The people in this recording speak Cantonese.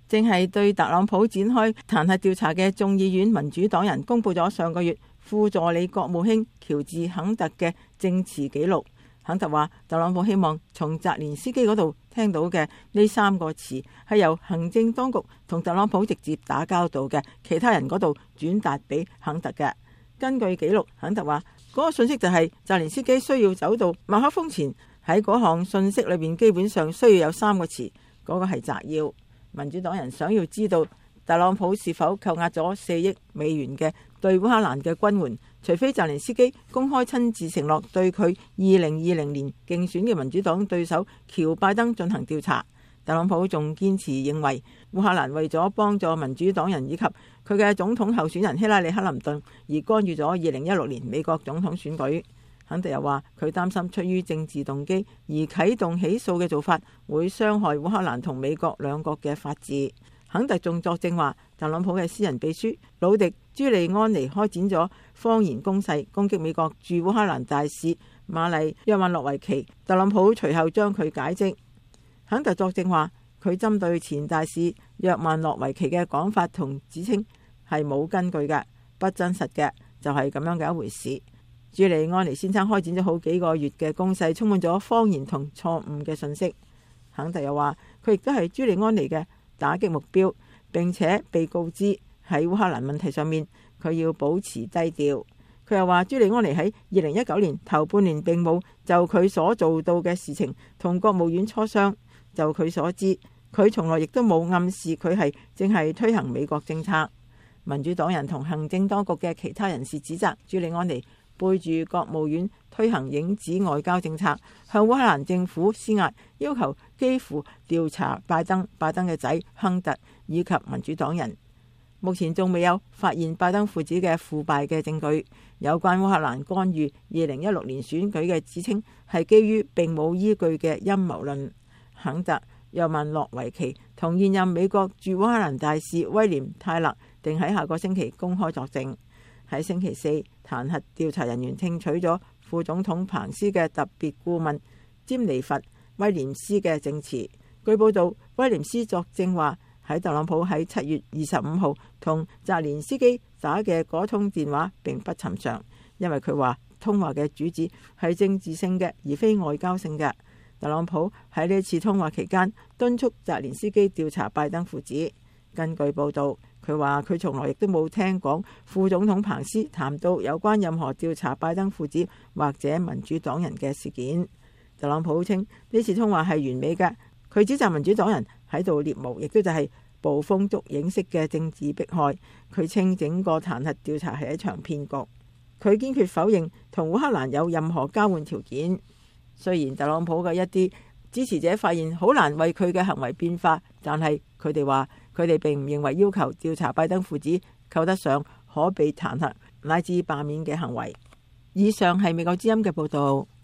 正係對特朗普展開彈劾調查嘅眾議院民主黨人公佈咗上個月副助理國務卿喬治肯特嘅證詞記錄。肯特話，特朗普希望從澤連斯基嗰度聽到嘅呢3個詞係由行政當局同特朗普直接打交道嘅其他人嗰度轉達俾肯特嘅。根據記錄，肯特話嗰個信息就係澤連斯基需要走到麥克風前，喺嗰項信息裏邊基本上需要有3個詞，嗰個係摘要。民主黨人想要知道特朗普是否扣押咗4億美元嘅對烏克蘭嘅軍援，除非澤連斯基公開親自承諾對佢2020年競選嘅民主黨對手喬拜登進行調查。特朗普仲堅持認為烏克蘭為咗幫助民主黨人以及佢嘅總統候選人希拉里克林頓而干預咗2016年美國總統選舉。肯特又話佢擔心出於政治動機而啟動起訴嘅做法會傷害烏克蘭同美國兩國嘅法治。肯特仲作證話，特朗普嘅私人秘書魯迪朱利安尼開展咗謊言攻勢，攻擊美國駐烏克蘭大使瑪麗約曼諾維奇。特朗普隨後將佢解職。肯特作證話，佢針對前大使約曼諾維奇嘅講法同指稱係冇根據嘅，不真實嘅，就係咁樣嘅一回事。朱利安尼先生開展咗好幾個月嘅攻勢，充滿咗謊言同錯誤嘅信息。肯特又話，佢亦都係朱利安尼嘅打擊目標，並且被告知喺烏克蘭問題上面佢要保持低調。佢又話，朱利安尼喺2019年頭半年並冇就佢所做到嘅事情同國務院磋商。就佢所知，佢從來亦都冇暗示佢係正係推行美國政策。民主黨人同行政當局嘅其他人士指責朱利安尼背住國務院推行影子外交政策，向烏克蘭政府施壓，要求基輔調查拜登嘅仔亨特以及民主黨人。目前仲未有發現拜登父子嘅腐敗嘅證據。有關烏克蘭干預2016年選舉嘅指稱係基於並冇依據嘅陰謀論。肯特、約曼諾維奇同現任美國駐烏克蘭大使威廉泰勒定喺下個星期公開作證。喺星期四，彈劾調查人員聽取咗副總統彭斯嘅特別顧問詹尼弗威廉斯嘅證詞。據報道，威廉斯作證話，喺特朗普喺7月25號同澤連斯基打嘅嗰通電話並不尋常，因為佢話通話嘅主旨係政治性嘅，而非外交性嘅。特朗普喺呢次通話期間敦促澤連斯基調查拜登父子。根據報道，佢話佢從來亦都冇聽講副總統彭斯談到有關任何調查拜登父子或者民主黨人嘅事件。特朗普稱呢次通話係完美嘅，佢指責民主黨人喺度獵巫，亦都就係捕風捉影式嘅政治迫害。佢稱整個彈劾調查係一場騙局。佢堅決否認同烏克蘭有任何交換條件。雖然特朗普嘅一啲支持者發現好難為佢嘅行為變化，但係佢哋話佢哋並唔認為要求調查拜登父子扣得上可被彈劾乃至罷免嘅行為。以上係美國之音嘅報道。